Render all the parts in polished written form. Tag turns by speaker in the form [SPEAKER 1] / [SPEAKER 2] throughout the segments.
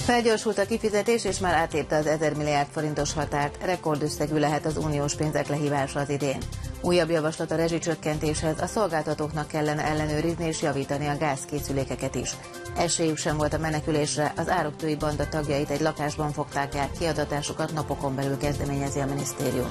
[SPEAKER 1] Felgyorsult a kifizetés, és már átlépte az 1000 milliárd forintos határt. Rekordösszegű lehet az uniós pénzek lehívása az idén. Újabb javaslat a rezsicsökkentéshez, a szolgáltatóknak kellene ellenőrizni és javítani a gázkészülékeket is. Esélyük sem volt a menekülésre, az áruktői banda tagjait egy lakásban fogták el, kiadatásukat napokon belül kezdeményezi a minisztérium.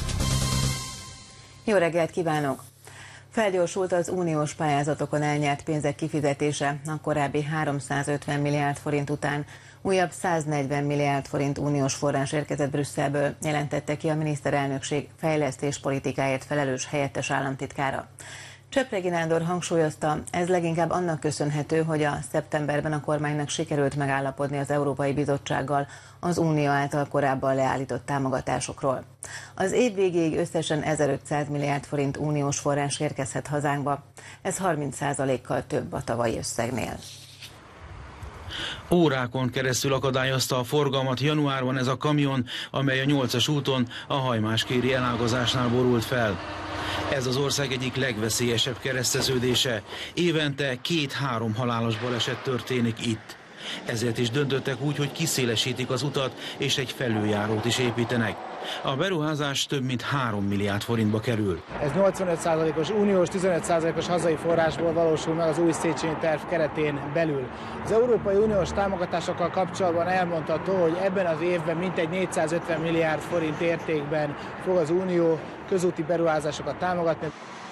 [SPEAKER 1] Jó reggelt kívánok! Felgyorsult az uniós pályázatokon elnyert pénzek kifizetése, a korábbi 350 milliárd forint után újabb 140 milliárd forint uniós forrás érkezett Brüsszelből, jelentette ki a miniszterelnökség fejlesztéspolitikáért felelős helyettes államtitkára. Csepregi Nándor hangsúlyozta, ez leginkább annak köszönhető, hogy a szeptemberben a kormánynak sikerült megállapodni az Európai Bizottsággal az Unió által korábban leállított támogatásokról. Az év végéig összesen 1500 milliárd forint uniós forrás érkezhet hazánkba, ez 30%-kal több a tavalyi összegnél.
[SPEAKER 2] Órákon keresztül akadályozta a forgalmat januárban ez a kamion, amely a 8-as úton a hajmáskéri elágazásnál borult fel. Ez az ország egyik legveszélyesebb kereszteződése. Évente 2-3 halálos baleset történik itt. Ezért is döntöttek úgy, hogy kiszélesítik az utat, és egy felüljárót is építenek. A beruházás több mint 3 milliárd forintba kerül.
[SPEAKER 3] Ez 85%-os uniós, 15%-os hazai forrásból valósul meg az új Széchenyi terv keretén belül. Az Európai Uniós támogatásokkal kapcsolatban elmondható, hogy ebben az évben mintegy 450 milliárd forint értékben fog az Unió közúti beruházásokat támogatni.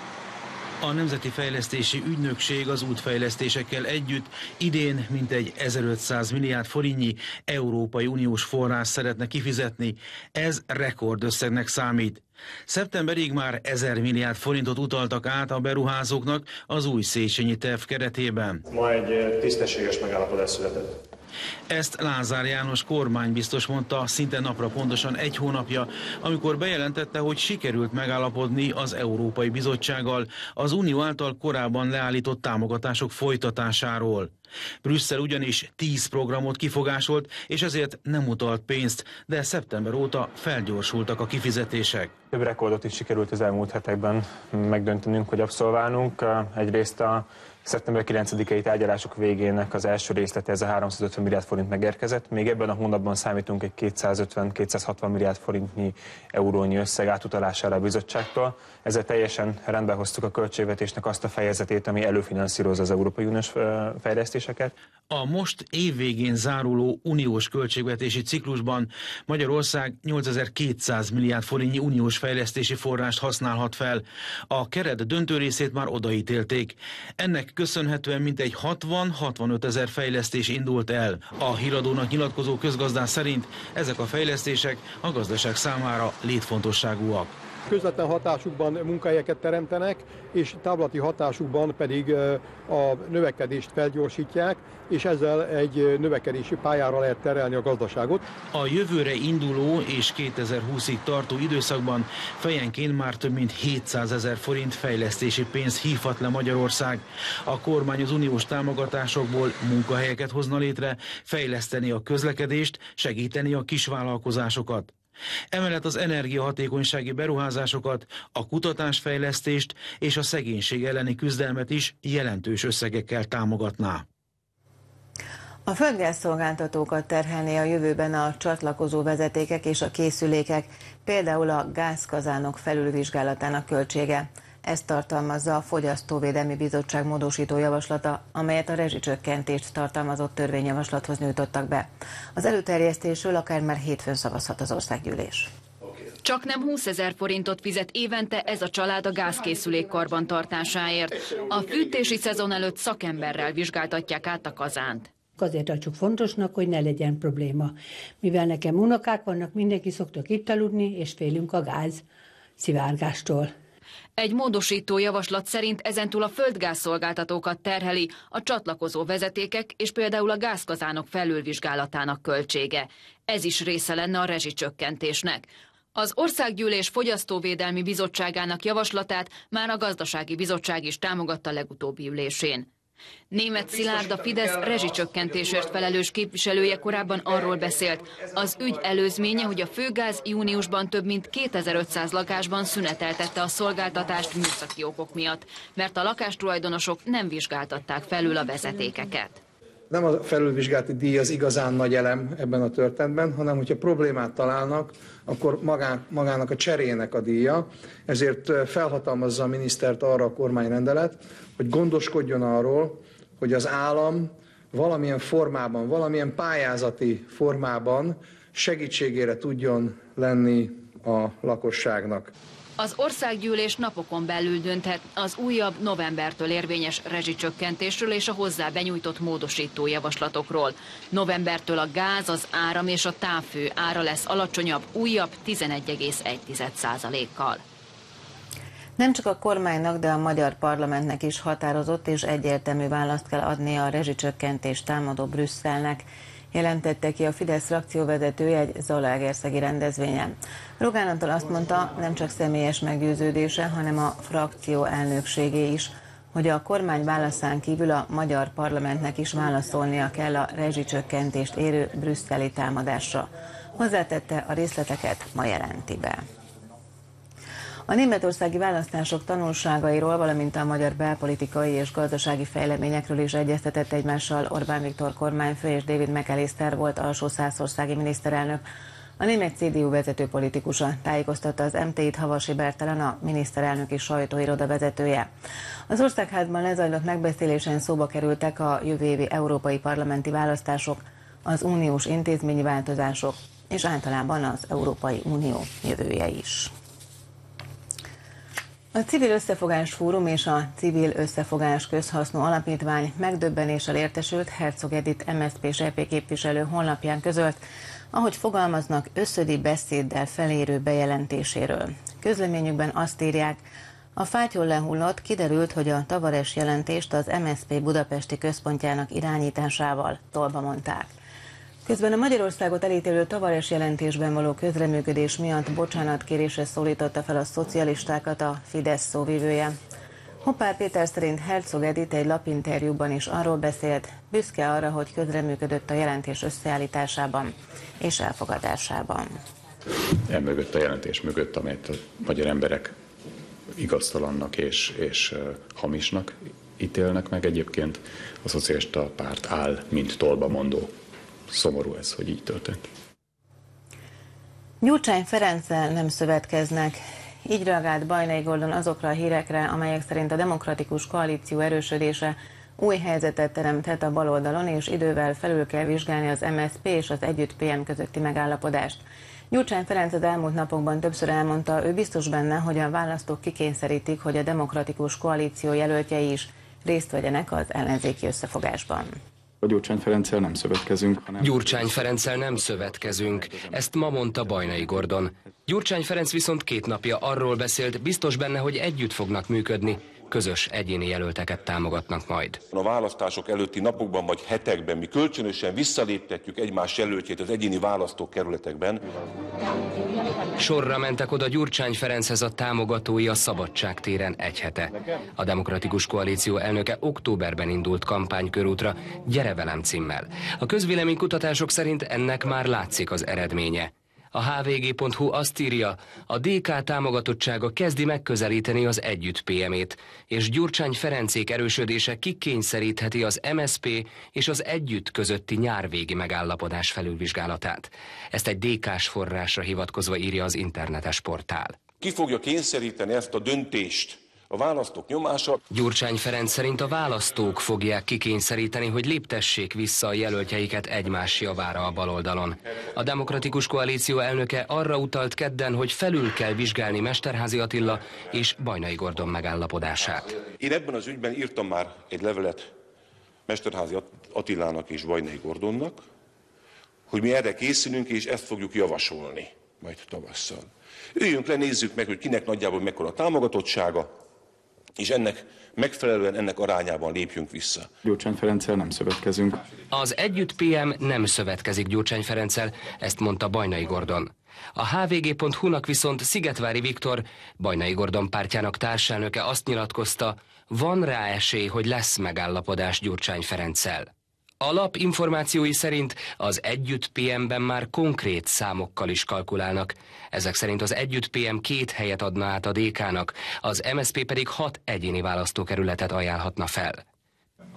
[SPEAKER 2] A Nemzeti Fejlesztési Ügynökség az útfejlesztésekkel együtt idén mintegy 1500 milliárd forintnyi Európai Uniós forrás szeretne kifizetni. Ez rekordösszegnek számít. Szeptemberig már 1000 milliárd forintot utaltak át a beruházóknak az új Széchenyi terv keretében.
[SPEAKER 4] Ma egy tisztességes megállapodás született.
[SPEAKER 2] Ezt Lázár János kormánybiztos mondta szinte napra pontosan egy hónapja, amikor bejelentette, hogy sikerült megállapodni az Európai Bizottsággal az Unió által korábban leállított támogatások folytatásáról. Brüsszel ugyanis 10 programot kifogásolt, és ezért nem utalt pénzt, de szeptember óta felgyorsultak a kifizetések.
[SPEAKER 5] Több rekordot is sikerült az elmúlt hetekben megdöntenünk, hogy abszolválnunk. Egyrészt a szeptember 9-i tárgyalások végének az első részlete, ez a 350 milliárd forint megérkezett. Még ebben a hónapban számítunk egy 250-260 milliárd forintnyi eurónyi összeg átutalására a bizottságtól. Ezzel teljesen rendbe hoztuk a költségvetésnek azt a fejezetét, ami előfinanszírozza az Európai Uniós fejlesztéseket.
[SPEAKER 2] A most évvégén záruló uniós költségvetési ciklusban Magyarország 8200 milliárd forintnyi uniós fejlesztési forrást használhat fel. A keret döntő részét már odaítélték. Ennek köszönhetően mintegy 60-65 ezer fejlesztés indult el. A híradónak nyilatkozó közgazdás szerint ezek a fejlesztések a gazdaság számára létfontosságúak.
[SPEAKER 6] Közvetlen hatásukban munkahelyeket teremtenek, és távlati hatásukban pedig a növekedést felgyorsítják, és ezzel egy növekedési pályára lehet terelni a gazdaságot.
[SPEAKER 2] A jövőre induló és 2020-ig tartó időszakban fejenként már több mint 700 ezer forint fejlesztési pénz hívhat le Magyarország. A kormány az uniós támogatásokból munkahelyeket hozna létre, fejleszteni a közlekedést, segíteni a kisvállalkozásokat. Emellett az energiahatékonysági beruházásokat, a kutatásfejlesztést és a szegénység elleni küzdelmet is jelentős összegekkel támogatná.
[SPEAKER 1] A földgázszolgáltatókat terhelné a jövőben a csatlakozó vezetékek és a készülékek, például a gázkazánok felülvizsgálatának költsége. Ezt tartalmazza a Fogyasztóvédelmi Bizottság módosító javaslata, amelyet a rezsicsökkentést tartalmazott törvényjavaslathoz nyújtottak be. Az előterjesztésről akár már hétfőn szavazhat az országgyűlés.
[SPEAKER 7] Csaknem 20 000 forintot fizet évente ez a család a gázkészülék karbantartásáért. A fűtési szezon előtt szakemberrel vizsgáltatják át a kazánt.
[SPEAKER 8] Azért tartsuk fontosnak, hogy ne legyen probléma. Mivel nekem unokák vannak, mindenki szoktak itt aludni, és félünk a gáz szivárgástól.
[SPEAKER 7] Egy módosító javaslat szerint ezentúl a földgázszolgáltatókat terheli a csatlakozó vezetékek és például a gázkazánok felülvizsgálatának költsége. Ez is része lenne a rezsicsökkentésnek. Az Országgyűlés Fogyasztóvédelmi Bizottságának javaslatát már a Gazdasági Bizottság is támogatta legutóbbi ülésén. Németh Szilárd, a Fidesz rezsicsökkentésért felelős képviselője korábban arról beszélt, az ügy előzménye, hogy a Főgáz júniusban több mint 2500 lakásban szüneteltette a szolgáltatást műszaki okok miatt, mert a lakástulajdonosok nem vizsgáltatták felül a vezetékeket.
[SPEAKER 9] Nem a felülvizsgálati díj az igazán nagy elem ebben a történetben, hanem hogyha problémát találnak, akkor magának a cserének a díja. Ezért felhatalmazza a minisztert arra a kormányrendelet, hogy gondoskodjon arról, hogy az állam valamilyen formában, valamilyen pályázati formában segítségére tudjon lenni a lakosságnak.
[SPEAKER 7] Az országgyűlés napokon belül dönthet az újabb novembertől érvényes rezsicsökkentésről és a hozzá benyújtott módosító javaslatokról. Novembertől a gáz, az áram és a távfő ára lesz alacsonyabb, újabb 11,1%-kal.
[SPEAKER 1] Nem csak a kormánynak, de a magyar parlamentnek is határozott és egyértelmű választ kell adnia a rezsicsökkentést támadó Brüsszelnek, jelentette ki a Fidesz frakcióvezetője egy zalaegerszegi rendezvényen. Rogán Antal azt mondta, nem csak személyes meggyőződése, hanem a frakció elnökségé is, hogy a kormány válaszán kívül a magyar parlamentnek is válaszolnia kell a rezsicsökkentést érő brüsszeli támadásra. Hozzátette, a részleteket ma jelenti be. A németországi választások tanulságairól, valamint a magyar belpolitikai és gazdasági fejleményekről is egyeztetett egymással Orbán Viktor kormányfő és David McAllister volt alsó szászországi miniszterelnök. A német CDU vezető politikusa, tájékoztatta az MTI-t Havasi Bertalan, a miniszterelnöki sajtóiroda vezetője. Az országházban lezajlott megbeszélésen szóba kerültek a jövő évi európai parlamenti választások, az uniós intézményi változások és általában az Európai Unió jövője is. A Civil Összefogás Fórum és a Civil Összefogás Közhasznú Alapítvány megdöbbenéssel értesült Herzog Edith MSZP-s EP képviselő honlapján közölt, ahogy fogalmaznak, összödi beszéddel felérő bejelentéséről. Közleményükben azt írják, a fátyol lehullott, kiderült, hogy a Tavares jelentést az MSZP budapesti központjának irányításával tolba mondták. Közben a Magyarországot elítélő Tavares jelentésben való közreműködés miatt bocsánatkérésre szólította fel a szocialistákat a Fidesz szóvivője. Hoppár Péter szerint Herzog Edith egy lapinterjúban is arról beszélt, büszke arra, hogy közreműködött a jelentés összeállításában és elfogadásában.
[SPEAKER 10] Emögött a jelentés mögött, amelyet a magyar emberek igaztalannak és hamisnak ítélnek meg, egyébként a szocialista párt áll, mint tolbamondó. Szomorú ez, hogy így történt.
[SPEAKER 1] Gyurcsány Ferenccel nem szövetkeznek. Így reagált Bajnai Gordon azokra a hírekre, amelyek szerint a demokratikus koalíció erősödése új helyzetet teremthet a baloldalon, és idővel felül kell vizsgálni az MSZP és az Együtt PM közötti megállapodást. Gyurcsány Ferenc az elmúlt napokban többször elmondta, ő biztos benne, hogy a választók kikényszerítik, hogy a demokratikus koalíció jelöltjei is részt vegyenek az ellenzéki összefogásban.
[SPEAKER 11] A Gyurcsány Ferenccel nem szövetkezünk, hanem...
[SPEAKER 12] Gyurcsány Ferenccel nem szövetkezünk, ezt ma mondta Bajnai Gordon. Gyurcsány Ferenc viszont 2 napja arról beszélt, biztos benne, hogy együtt fognak működni, közös egyéni jelölteket támogatnak majd.
[SPEAKER 13] A választások előtti napokban vagy hetekben mi kölcsönösen visszaléptetjük egymás jelöltjét az egyéni választókerületekben.
[SPEAKER 12] Sorra mentek oda Gyurcsány Ferenchez a támogatói a Szabadságtéren egy hete. A Demokratikus Koalíció elnöke októberben indult kampánykörútra Gyere velem címmel. A közvéleménykutatások szerint ennek már látszik az eredménye. A hvg.hu azt írja, a DK támogatottsága kezdi megközelíteni az Együtt PM-ét, és Gyurcsány Ferencék erősödése kikényszerítheti az MSZP és az Együtt közötti nyárvégi megállapodás felülvizsgálatát. Ezt egy DK-s forrásra hivatkozva írja az internetes portál.
[SPEAKER 13] Ki fogja kényszeríteni ezt a döntést? A választók nyomása.
[SPEAKER 12] Gyurcsány Ferenc szerint a választók fogják kikényszeríteni, hogy léptessék vissza a jelöltjeiket egymás javára a baloldalon. A Demokratikus Koalíció elnöke arra utalt kedden, hogy felül kell vizsgálni Mesterházy Attila és Bajnai Gordon megállapodását.
[SPEAKER 13] Én ebben az ügyben írtam már egy levelet Mesterházy Attilának és Bajnai Gordonnak, hogy mi erre készülünk, és ezt fogjuk javasolni majd tavasszal. Üljünk le, nézzük meg, hogy kinek nagyjából mekkora a támogatottsága, és ennek megfelelően, ennek arányában lépjünk vissza.
[SPEAKER 11] Gyurcsány Ferenccel nem szövetkezünk.
[SPEAKER 12] Az Együtt PM nem szövetkezik Gyurcsány Ferenccel, ezt mondta Bajnai Gordon. A hvg.hu-nak viszont Szigetvári Viktor, Bajnai Gordon pártjának társelnöke azt nyilatkozta, van rá esély, hogy lesz megállapodás Gyurcsány Ferenccel. A lap információi szerint az Együtt PM-ben már konkrét számokkal is kalkulálnak. Ezek szerint az Együtt PM 2 helyet adna át a DK-nak, az MSZP pedig 6 egyéni választókerületet ajánlhatna fel.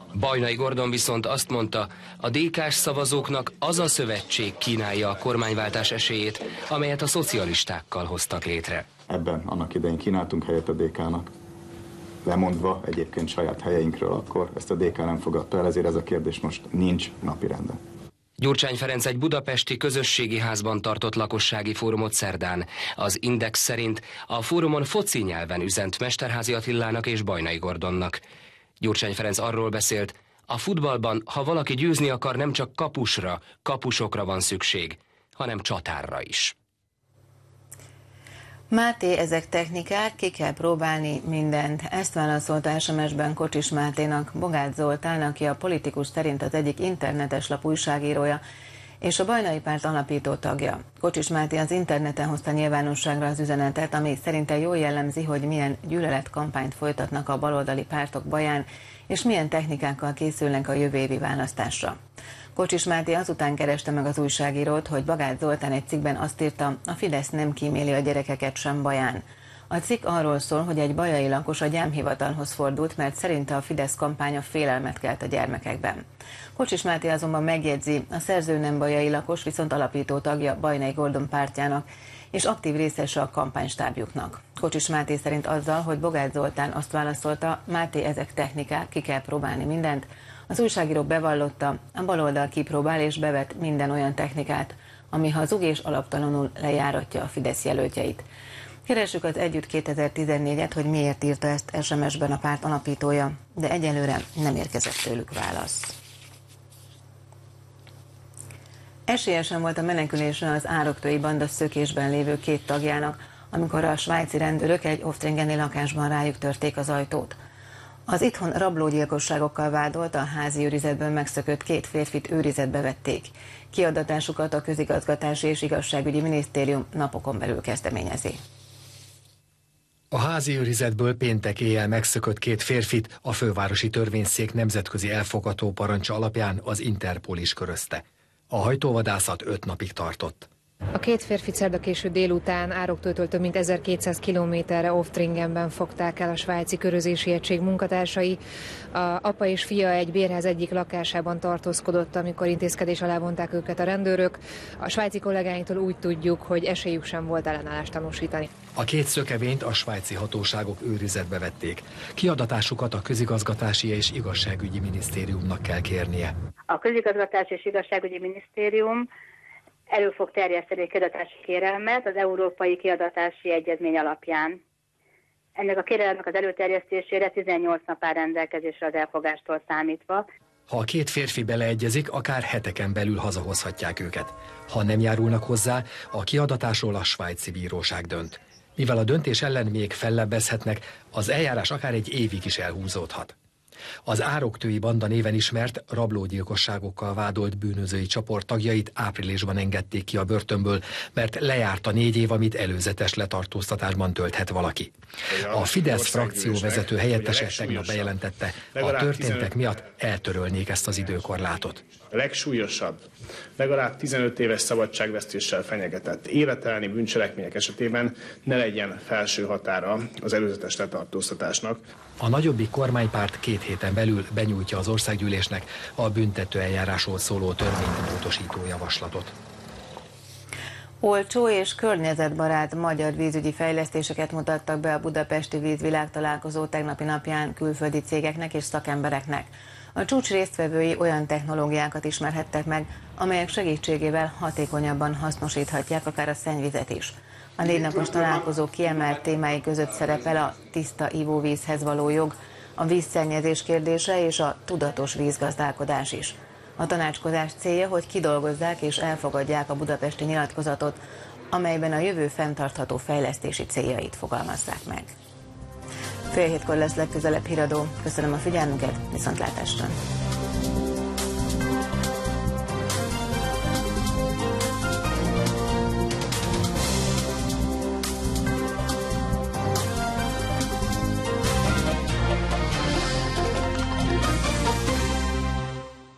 [SPEAKER 12] Bajnai Gordon viszont azt mondta, a DK-s szavazóknak az a szövetség kínálja a kormányváltás esélyét, amelyet a szocialistákkal hoztak létre.
[SPEAKER 11] Ebben annak idején kínáltunk helyet a DK-nak. Lemondva egyébként saját helyeinkről, akkor ezt a DK nem fogadta el, ezért ez a kérdés most nincs napirenden.
[SPEAKER 12] Gyurcsány Ferenc egy budapesti közösségi házban tartott lakossági fórumot szerdán. Az Index szerint a fórumon foci nyelven üzent Mesterházy Attilának és Bajnai Gordonnak. Gyurcsány Ferenc arról beszélt, a futballban, ha valaki győzni akar, nem csak kapusra, kapusokra van szükség, hanem csatárra is.
[SPEAKER 1] Máté, ezek technikák, ki kell próbálni mindent. Ezt válaszolta SMS-ben Kocsis Máténak Bogács Zoltán, aki a Politikus szerint az egyik internetes lap újságírója, és a Bajnai Párt alapító tagja. Kocsis Máté az interneten hozta nyilvánosságra az üzenetet, ami szerinte jól jellemzi, hogy milyen gyűlöletkampányt folytatnak a baloldali pártok baján, és milyen technikákkal készülnek a jövő évi választásra. Kocsis Máté azután kereste meg az újságírót, hogy Bogács Zoltán egy cikkben azt írta, a Fidesz nem kíméli a gyerekeket sem baján. A cikk arról szól, hogy egy bajai lakos a gyámhivatalhoz fordult, mert szerinte a Fidesz kampánya félelmet kelt a gyermekekben. Kocsis Máté azonban megjegyzi, a szerző nem bajai lakos, viszont alapító tagja Bajnai Gordon pártjának, és aktív részese a kampánystábjuknak. Kocsis Máté szerint azzal, hogy Bogács Zoltán azt válaszolta, Máté, ezek technikák, ki kell próbálni mindent, az újságíró bevallotta, a baloldal kipróbál és bevet minden olyan technikát, ami hazug és alaptalanul lejáratja a Fidesz jelöltjeit. Keressük az Együtt 2014-et, hogy miért írta ezt SMS-ben a párt alapítója, de egyelőre nem érkezett tőlük válasz. Esélyesen volt a menekülésre az ároktői banda szökésben lévő 2 tagjának, amikor a svájci rendőrök egy oftringeni lakásban rájuk törték az ajtót. Az itthon rablógyilkosságokkal vádolt, a házi őrizetből megszökött 2 férfit őrizetbe vették. Kiadatásukat a Közigazgatási és Igazságügyi Minisztérium napokon belül kezdeményezi.
[SPEAKER 14] A házi őrizetből péntek éjjel megszökött 2 férfit a fővárosi törvényszék nemzetközi elfogató parancsa alapján az Interpol is körözte. A hajtóvadászat 5 napig tartott.
[SPEAKER 15] A 2 férfi szerda késő délután ároktőtől több mint 1200 kilométerre Oftringenben fogták el a svájci körözési egység munkatársai. A apa és fia egy bérház egyik lakásában tartózkodott, amikor intézkedés alá vonták őket a rendőrök. A svájci kollégáinktól úgy tudjuk, hogy esélyük sem volt ellenállást tanúsítani.
[SPEAKER 14] A 2 szökevényt a svájci hatóságok őrizetbe vették. Kiadatásukat a Közigazgatási és Igazságügyi Minisztériumnak kell kérnie.
[SPEAKER 16] A Közigazgatási és Igazságügyi Minisztérium elő fog terjeszteni egy kiadatási kérelmet az Európai Kiadatási Egyezmény alapján. Ennek a kérelemnek az előterjesztésére 18 nap áll rendelkezésre az elfogástól számítva.
[SPEAKER 14] Ha a 2 férfi beleegyezik, akár heteken belül hazahozhatják őket. Ha nem járulnak hozzá, a kiadatásról a svájci bíróság dönt. Mivel a döntés ellen még fellebbezhetnek, az eljárás akár egy évig is elhúzódhat. Az ároktői banda néven ismert rablógyilkosságokkal vádolt bűnözői csoport tagjait áprilisban engedték ki a börtönből, mert lejárt a 4 év, amit előzetes letartóztatásban tölthet valaki. A Fidesz frakcióvezető helyettese tegnap bejelentette, a történtek miatt eltörölnék ezt az időkorlátot.
[SPEAKER 4] A legsúlyosabb, legalább 15 éves szabadságvesztéssel fenyegetett életelni bűncselekmények esetében ne legyen felső határa az előzetes letartóztatásnak.
[SPEAKER 14] A nagyobbik kormánypárt 2 héten belül benyújtja az országgyűlésnek a büntető eljárásról szóló törvényt módosító javaslatot.
[SPEAKER 1] Olcsó és környezetbarát magyar vízügyi fejlesztéseket mutattak be a Budapesti Vízvilágtalálkozó tegnapi napján külföldi cégeknek és szakembereknek. A csúcs résztvevői olyan technológiákat ismerhettek meg, amelyek segítségével hatékonyabban hasznosíthatják akár a szennyvizet is. A 4 napos találkozó kiemelt témái között szerepel a tiszta ivóvízhez való jog, a vízszennyezés kérdése és a tudatos vízgazdálkodás is. A tanácskozás célja, hogy kidolgozzák és elfogadják a budapesti nyilatkozatot, amelyben a jövő fenntartható fejlesztési céljait fogalmazzák meg. 6:30 lesz legközelebb híradó. Köszönöm a figyelmüket, viszontlátásra!